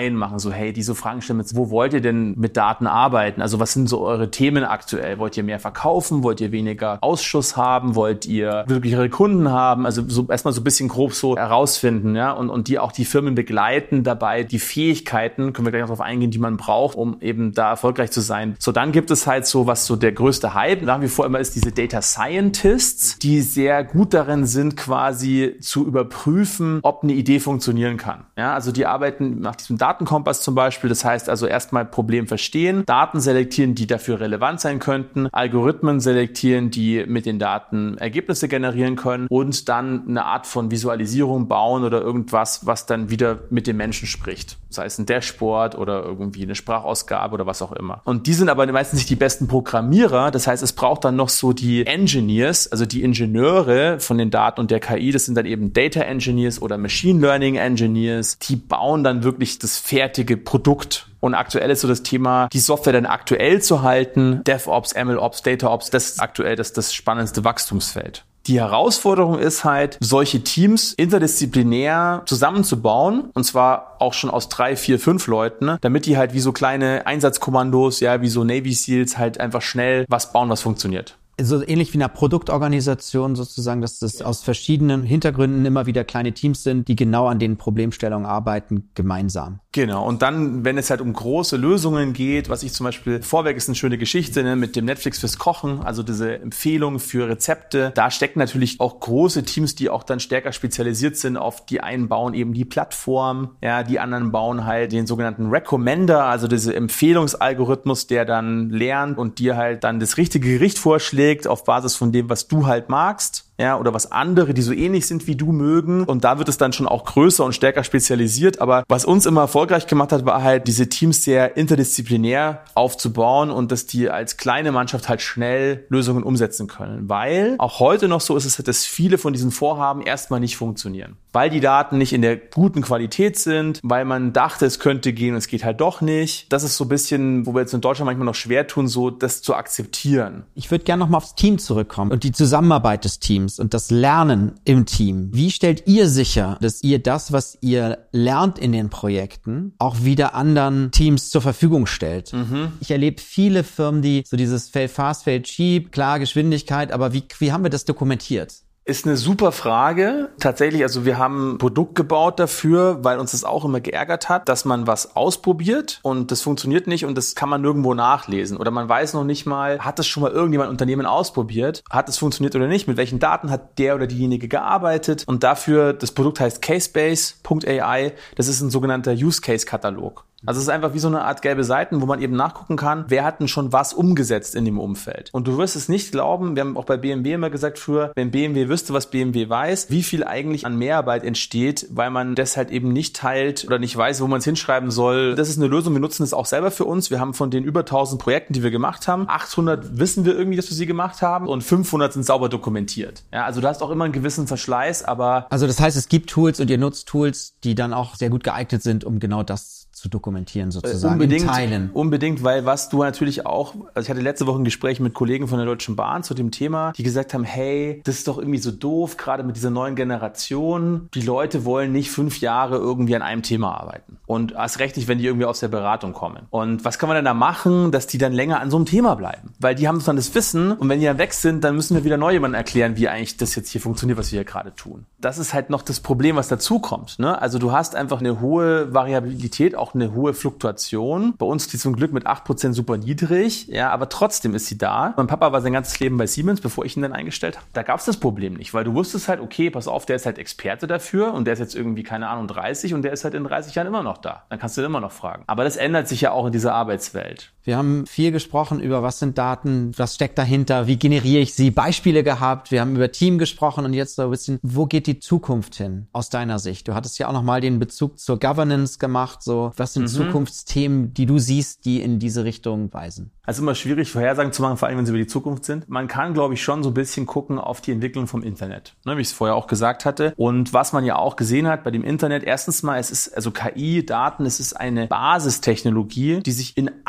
Design machen, so hey, diese Fragen stellen jetzt, wo wollt ihr denn mit Daten arbeiten? Also was sind so eure Themen aktuell? Wollt ihr mehr verkaufen? Wollt ihr weniger Ausschuss haben? Wollt ihr glücklichere Kunden haben? Also so erstmal so ein bisschen grob so herausfinden, ja, und die auch die Firmen begleiten dabei, die Fähigkeiten, können wir gleich noch darauf eingehen, die man braucht, um eben da erfolgreich zu sein. So, dann gibt es halt so, was so der größte Hype nach wie vor immer ist, diese Data Scientists, die sehr gut darin sind, quasi zu überprüfen, ob eine Idee funktionieren kann. Ja, also die arbeiten nach diesem Datenkompass zum Beispiel. Das heißt also erstmal Problem verstehen, Daten selektieren, die dafür relevant sein könnten, Algorithmen selektieren, die mit den Daten Ergebnisse generieren können und dann eine Art von Visualisierung bauen oder irgendwas, was dann wieder mit dem Menschen spricht. Sei es ein Dashboard oder irgendwie eine Sprachausgabe oder was auch immer. Und die sind aber meistens nicht die besten Programmierer. Das heißt, es braucht dann noch so die Engineers, also die Ingenieure von den Daten und der KI. Das sind dann eben Data Engineers oder Machine Learning Engineers. Die bauen dann wirklich das fertige Produkt. Und aktuell ist so das Thema, die Software dann aktuell zu halten. DevOps, MLOps, DataOps, das ist aktuell das spannendste Wachstumsfeld. Die Herausforderung ist halt, solche Teams interdisziplinär zusammenzubauen, und zwar auch schon aus 3, 4, 5 Leuten, ne? Damit die halt wie so kleine Einsatzkommandos, ja, wie so Navy Seals halt einfach schnell was bauen, was funktioniert. So ähnlich wie in einer Produktorganisation sozusagen, dass das aus verschiedenen Hintergründen immer wieder kleine Teams sind, die genau an den Problemstellungen arbeiten, gemeinsam. Genau. Und dann, wenn es halt um große Lösungen geht, was ich zum Beispiel, Vorwerk ist eine schöne Geschichte, ne, mit dem Netflix fürs Kochen, also diese Empfehlung für Rezepte. Da stecken natürlich auch große Teams, die auch dann stärker spezialisiert sind auf die einen bauen eben die Plattform, ja, die anderen bauen halt den sogenannten Recommender, also diese Empfehlungsalgorithmus, der dann lernt und dir halt dann das richtige Gericht vorschlägt auf Basis von dem, was du halt magst. Ja, oder was andere, die so ähnlich sind wie du, mögen. Und da wird es dann schon auch größer und stärker spezialisiert. Aber was uns immer erfolgreich gemacht hat, war halt, diese Teams sehr interdisziplinär aufzubauen und dass die als kleine Mannschaft halt schnell Lösungen umsetzen können. Weil auch heute noch so ist es, dass viele von diesen Vorhaben erstmal nicht funktionieren. Weil die Daten nicht in der guten Qualität sind, weil man dachte, es könnte gehen und es geht halt doch nicht. Das ist so ein bisschen, wo wir jetzt in Deutschland manchmal noch schwer tun, so das zu akzeptieren. Ich würde gerne nochmal aufs Team zurückkommen und die Zusammenarbeit des Teams und das Lernen im Team. Wie stellt ihr sicher, dass ihr das, was ihr lernt in den Projekten, auch wieder anderen Teams zur Verfügung stellt? Ich erlebe viele Firmen, die so dieses fail fast, fail cheap, klar, Geschwindigkeit, aber wie haben wir das dokumentiert? Ist eine super Frage. Tatsächlich, also wir haben ein Produkt gebaut dafür, weil uns das auch immer geärgert hat, dass man was ausprobiert und das funktioniert nicht und das kann man nirgendwo nachlesen. Oder man weiß noch nicht mal, hat das schon mal irgendjemand Unternehmen ausprobiert? Hat es funktioniert oder nicht? Mit welchen Daten hat der oder diejenige gearbeitet? Und dafür, das Produkt heißt Casebase.ai. Das ist ein sogenannter Use-Case-Katalog. Also es ist einfach wie so eine Art gelbe Seiten, wo man eben nachgucken kann, wer hat denn schon was umgesetzt in dem Umfeld. Und du wirst es nicht glauben, wir haben auch bei BMW immer gesagt früher, wenn BMW wüsste, was BMW weiß, wie viel eigentlich an Mehrarbeit entsteht, weil man das halt eben nicht teilt oder nicht weiß, wo man es hinschreiben soll. Das ist eine Lösung, wir nutzen das auch selber für uns. Wir haben von den über 1000 Projekten, die wir gemacht haben, 800 wissen wir irgendwie, dass wir sie gemacht haben und 500 sind sauber dokumentiert. Ja, also du hast auch immer einen gewissen Verschleiß, aber... Also das heißt, es gibt Tools und ihr nutzt Tools, die dann auch sehr gut geeignet sind, um genau das zu dokumentieren sozusagen, unbedingt, in Teilen. Unbedingt, weil was du natürlich auch, also ich hatte letzte Woche ein Gespräch mit Kollegen von der Deutschen Bahn zu dem Thema, die gesagt haben, hey, das ist doch irgendwie so doof, gerade mit dieser neuen Generation. Die Leute wollen nicht 5 Jahre irgendwie an einem Thema arbeiten. Und erst recht nicht, wenn die irgendwie aus der Beratung kommen. Und was kann man denn da machen, dass die dann länger an so einem Thema bleiben? Weil die haben dann das Wissen und wenn die dann weg sind, dann müssen wir wieder neu jemandem erklären, wie eigentlich das jetzt hier funktioniert, was wir hier gerade tun. Das ist halt noch das Problem, was dazu kommt, ne? Also du hast einfach eine hohe Variabilität, auch eine hohe Fluktuation. Bei uns ist die zum Glück mit 8% super niedrig, ja, aber trotzdem ist sie da. Mein Papa war sein ganzes Leben bei Siemens, bevor ich ihn dann eingestellt habe. Da gab es das Problem nicht, weil du wusstest halt, okay, pass auf, der ist halt Experte dafür und der ist jetzt irgendwie, keine Ahnung, 30 und der ist halt in 30 Jahren immer noch da. Dann kannst du ihn immer noch fragen. Aber das ändert sich ja auch in dieser Arbeitswelt. Wir haben viel gesprochen über, was sind Daten, was steckt dahinter, wie generiere ich sie, Beispiele gehabt, wir haben über Team gesprochen und jetzt so ein bisschen, wo geht die Zukunft hin aus deiner Sicht? Du hattest ja auch nochmal den Bezug zur Governance gemacht, so was sind Zukunftsthemen, die du siehst, die in diese Richtung weisen? Also immer schwierig, Vorhersagen zu machen, vor allem, wenn sie über die Zukunft sind. Man kann, glaube ich, schon so ein bisschen gucken auf die Entwicklung vom Internet, ne, wie ich es vorher auch gesagt hatte. Und was man ja auch gesehen hat bei dem Internet, erstens mal, es ist, also KI, Daten, es ist eine Basistechnologie, die sich in allen Geschäften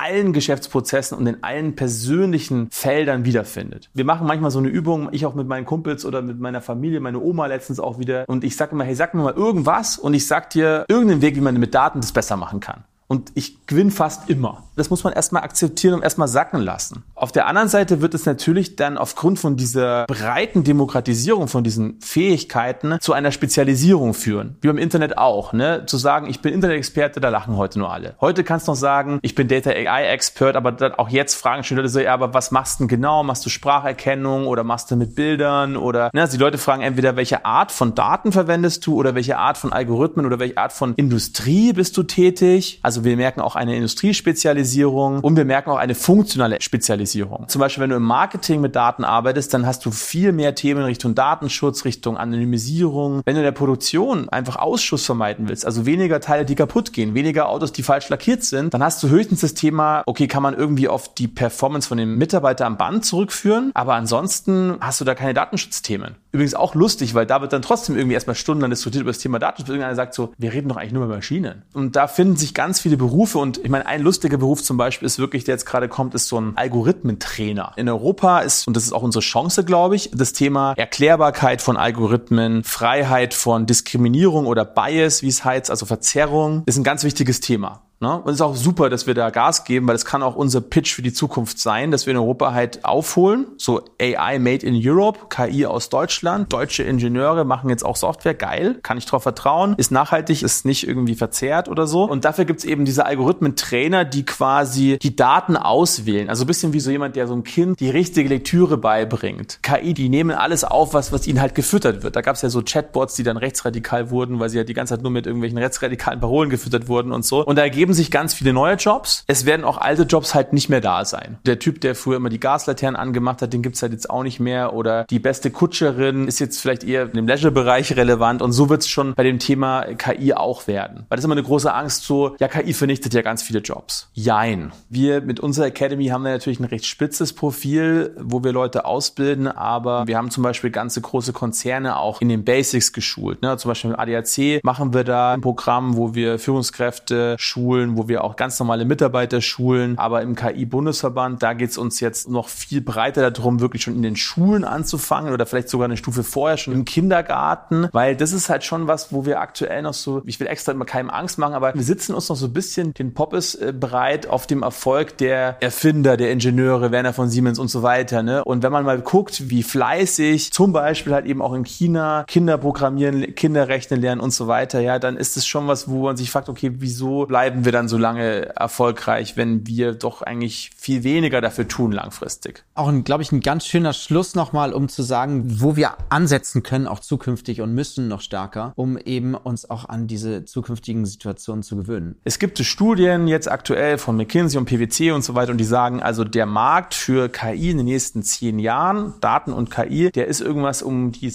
Geschäftsprozessen und in allen persönlichen Feldern wiederfindet. Wir machen manchmal so eine Übung, ich auch mit meinen Kumpels oder mit meiner Familie, meine Oma letztens auch wieder, und ich sage immer, hey, sag mir mal irgendwas und ich sag dir irgendeinen Weg, wie man mit Daten das besser machen kann. Und ich gewinne fast immer. Das muss man erstmal akzeptieren und erstmal sacken lassen. Auf der anderen Seite wird es natürlich dann aufgrund von dieser breiten Demokratisierung von diesen Fähigkeiten zu einer Spezialisierung führen. Wie beim Internet auch, ne? Zu sagen, ich bin Internet-Experte, da lachen heute nur alle. Heute kannst du noch sagen, ich bin Data AI-Expert, aber dann auch jetzt fragen schon Leute so, ja, aber was machst du denn genau? Machst du Spracherkennung oder machst du mit Bildern? Oder, ne? Also die Leute fragen entweder, welche Art von Daten verwendest du oder welche Art von Algorithmen oder welche Art von Industrie bist du tätig? Also wir merken auch eine Industriespezialisierung und wir merken auch eine funktionale Spezialisierung. Zum Beispiel, wenn du im Marketing mit Daten arbeitest, dann hast du viel mehr Themen Richtung Datenschutz, Richtung Anonymisierung. Wenn du in der Produktion einfach Ausschuss vermeiden willst, also weniger Teile, die kaputt gehen, weniger Autos, die falsch lackiert sind, dann hast du höchstens das Thema, okay, kann man irgendwie auf die Performance von dem Mitarbeiter am Band zurückführen, aber ansonsten hast du da keine Datenschutzthemen. Übrigens auch lustig, weil da wird dann trotzdem irgendwie erstmal stundenlang diskutiert über das Thema Datenschutz. Irgendeiner sagt so, wir reden doch eigentlich nur über Maschinen. Und da finden sich ganz viele Berufe, und ich meine, ein lustiger Beruf zum Beispiel ist wirklich, der jetzt gerade kommt, ist so ein Algorithmentrainer. In Europa ist, und das ist auch unsere Chance, glaube ich, das Thema Erklärbarkeit von Algorithmen, Freiheit von Diskriminierung oder Bias, wie es heißt, also Verzerrung, ist ein ganz wichtiges Thema. Und es ist auch super, dass wir da Gas geben, weil es kann auch unser Pitch für die Zukunft sein, dass wir in Europa halt aufholen. So AI made in Europe, KI aus Deutschland, deutsche Ingenieure machen jetzt auch Software, geil, kann ich drauf vertrauen, ist nachhaltig, ist nicht irgendwie verzerrt oder so. Und dafür gibt's eben diese Algorithmentrainer, die quasi die Daten auswählen. Also ein bisschen wie so jemand, der so einem Kind die richtige Lektüre beibringt. KI, die nehmen alles auf, was ihnen halt gefüttert wird. Da gab's ja so Chatbots, die dann rechtsradikal wurden, weil sie halt die ganze Zeit nur mit irgendwelchen rechtsradikalen Parolen gefüttert wurden und so. Und da ergeben sich ganz viele neue Jobs. Es werden auch alte Jobs halt nicht mehr da sein. Der Typ, der früher immer die Gaslaternen angemacht hat, den gibt's halt jetzt auch nicht mehr. Oder die beste Kutscherin ist jetzt vielleicht eher im Leisure-Bereich relevant. Und so wird's schon bei dem Thema KI auch werden. Weil das ist immer eine große Angst so, ja, KI vernichtet ja ganz viele Jobs. Jein. Wir mit unserer Academy haben wir natürlich ein recht spitzes Profil, wo wir Leute ausbilden, aber wir haben zum Beispiel ganze große Konzerne auch in den Basics geschult. Ne? Zum Beispiel im ADAC machen wir da ein Programm, wo wir Führungskräfte schulen, wo wir auch ganz normale Mitarbeiter schulen, aber im KI-Bundesverband, da geht es uns jetzt noch viel breiter darum, wirklich schon in den Schulen anzufangen oder vielleicht sogar eine Stufe vorher, schon im Kindergarten, weil das ist halt schon was, wo wir aktuell noch so, ich will extra immer keinem Angst machen, aber wir sitzen uns noch so ein bisschen den Poppes bereit auf dem Erfolg der Erfinder, der Ingenieure, Werner von Siemens und so weiter. Ne? Und wenn man mal guckt, wie fleißig zum Beispiel halt eben auch in China Kinder programmieren, Kinder rechnen lernen und so weiter, ja, dann ist es schon was, wo man sich fragt, okay, wieso bleiben wir dann so lange erfolgreich, wenn wir doch eigentlich viel weniger dafür tun langfristig. Auch, glaube ich, ein ganz schöner Schluss nochmal, um zu sagen, wo wir ansetzen können, auch zukünftig und müssen noch stärker, um eben uns auch an diese zukünftigen Situationen zu gewöhnen. Es gibt Studien jetzt aktuell von McKinsey und PwC und so weiter und die sagen, also der Markt für KI in den nächsten 10 Jahren, Daten und KI, der ist irgendwas um die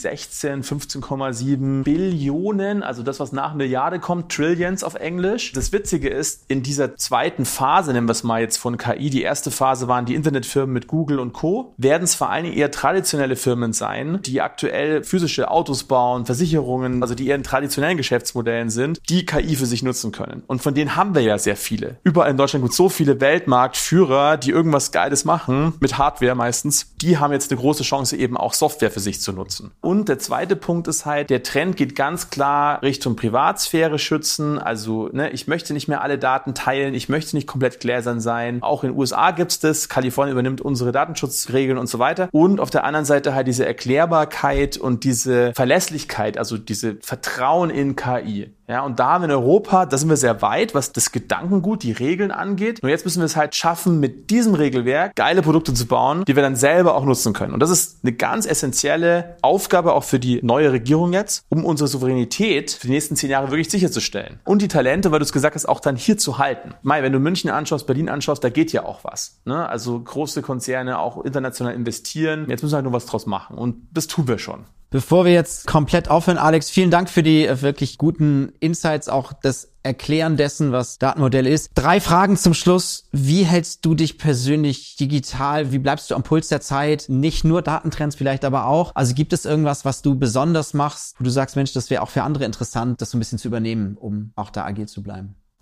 15,7 Billionen, also das, was nach Milliarde kommt, Trillions auf Englisch. Das Witzige ist, in dieser zweiten Phase, nennen wir es mal jetzt von KI, die erste Phase waren die Internetfirmen mit Google und Co., werden es vor allen Dingen eher traditionelle Firmen sein, die aktuell physische Autos bauen, Versicherungen, also die eher in traditionellen Geschäftsmodellen sind, die KI für sich nutzen können. Und von denen haben wir ja sehr viele. Überall in Deutschland gibt es so viele Weltmarktführer, die irgendwas Geiles machen, mit Hardware meistens. Die haben jetzt eine große Chance, eben auch Software für sich zu nutzen. Und der zweite Punkt ist halt, der Trend geht ganz klar Richtung Privatsphäre schützen. Also, ich möchte nicht mehr alle Daten teilen, ich möchte nicht komplett gläsern sein. Auch in den USA gibt's das. Kalifornien übernimmt unsere Datenschutzregeln und so weiter. Und auf der anderen Seite halt diese Erklärbarkeit und diese Verlässlichkeit, also diese Vertrauen in KI. Ja, und da haben wir in Europa, da sind wir sehr weit, was das Gedankengut, die Regeln angeht. Nur jetzt müssen wir es halt schaffen, mit diesem Regelwerk geile Produkte zu bauen, die wir dann selber auch nutzen können. Und das ist eine ganz essentielle Aufgabe auch für die neue Regierung jetzt, um unsere Souveränität für die nächsten 10 Jahre wirklich sicherzustellen. Und die Talente, weil du es gesagt hast, auch dann hier zu halten. Mai, wenn du München anschaust, Berlin anschaust, da geht ja auch was. Ne? Also große Konzerne auch international investieren. Jetzt müssen wir halt nur was draus machen. Und das tun wir schon. Bevor wir jetzt komplett aufhören, Alex, vielen Dank für die wirklich guten Insights, auch das Erklären dessen, was Datenmodell ist. 3 Fragen zum Schluss. Wie hältst du dich persönlich digital? Wie bleibst du am Puls der Zeit? Nicht nur Datentrends vielleicht, aber auch. Also gibt es irgendwas, was du besonders machst, wo du sagst, Mensch, das wäre auch für andere interessant, das so ein bisschen zu übernehmen, um auch da agil zu bleiben?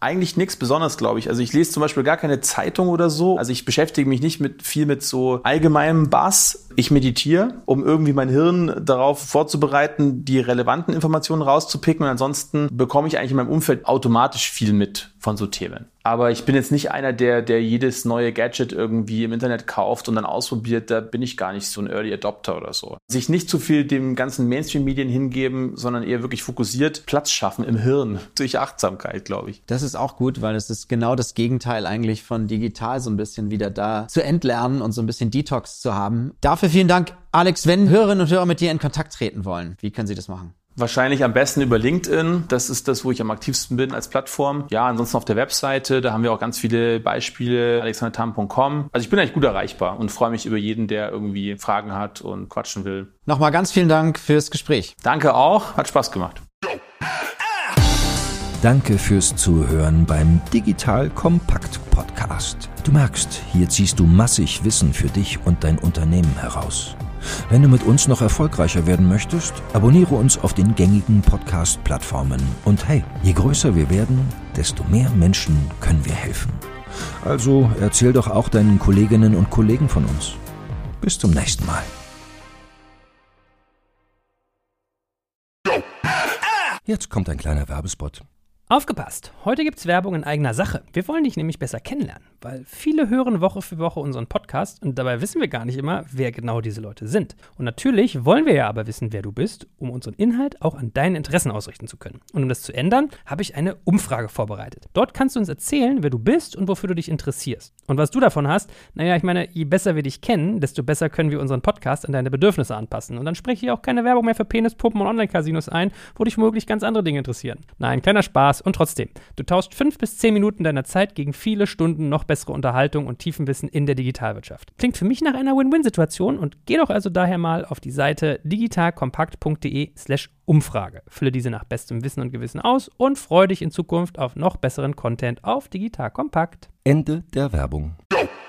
Eigentlich nichts Besonderes, glaube ich. Also ich lese zum Beispiel gar keine Zeitung oder so. Also ich beschäftige mich nicht viel mit so allgemeinem Bass. Ich meditiere, um irgendwie mein Hirn darauf vorzubereiten, die relevanten Informationen rauszupicken. Und ansonsten bekomme ich eigentlich in meinem Umfeld automatisch viel mit von so Themen. Aber ich bin jetzt nicht einer, der jedes neue Gadget irgendwie im Internet kauft und dann ausprobiert. Da bin ich gar nicht so ein Early Adopter oder so. Sich nicht zu viel dem ganzen Mainstream-Medien hingeben, sondern eher wirklich fokussiert Platz schaffen im Hirn durch Achtsamkeit, glaube ich. Das ist auch gut, weil es ist genau das Gegenteil eigentlich von digital, so ein bisschen wieder da zu entlernen und so ein bisschen Detox zu haben. Dafür vielen Dank, Alex. Wenn Hörerinnen und Hörer mit dir in Kontakt treten wollen, wie können sie das machen? Wahrscheinlich am besten über LinkedIn. Das ist das, wo ich am aktivsten bin als Plattform. Ja, ansonsten auf der Webseite, da haben wir auch ganz viele Beispiele, alexandertam.com. Also ich bin eigentlich gut erreichbar und freue mich über jeden, der irgendwie Fragen hat und quatschen will. Nochmal ganz vielen Dank fürs Gespräch. Danke auch, hat Spaß gemacht. Danke fürs Zuhören beim Digital Kompakt Podcast. Du merkst, hier ziehst du massig Wissen für dich und dein Unternehmen heraus. Wenn du mit uns noch erfolgreicher werden möchtest, abonniere uns auf den gängigen Podcast-Plattformen. Und hey, je größer wir werden, desto mehr Menschen können wir helfen. Also erzähl doch auch deinen Kolleginnen und Kollegen von uns. Bis zum nächsten Mal. Jetzt kommt ein kleiner Werbespot. Aufgepasst! Heute gibt's Werbung in eigener Sache. Wir wollen dich nämlich besser kennenlernen, weil viele hören Woche für Woche unseren Podcast und dabei wissen wir gar nicht immer, wer genau diese Leute sind. Und natürlich wollen wir ja aber wissen, wer du bist, um unseren Inhalt auch an deinen Interessen ausrichten zu können. Und um das zu ändern, habe ich eine Umfrage vorbereitet. Dort kannst du uns erzählen, wer du bist und wofür du dich interessierst. Und was du davon hast, naja, ich meine, je besser wir dich kennen, desto besser können wir unseren Podcast an deine Bedürfnisse anpassen. Und dann spreche ich auch keine Werbung mehr für Penispuppen und Online-Casinos ein, wo dich womöglich ganz andere Dinge interessieren. Nein, kleiner Spaß. Und trotzdem, du tauschst 5 bis 10 Minuten deiner Zeit gegen viele Stunden noch bessere Unterhaltung und Tiefenwissen in der Digitalwirtschaft. Klingt für mich nach einer Win-Win-Situation und geh doch also daher mal auf die Seite digitalkompakt.de/Umfrage. Fülle diese nach bestem Wissen und Gewissen aus und freue dich in Zukunft auf noch besseren Content auf Digital Kompakt. Ende der Werbung.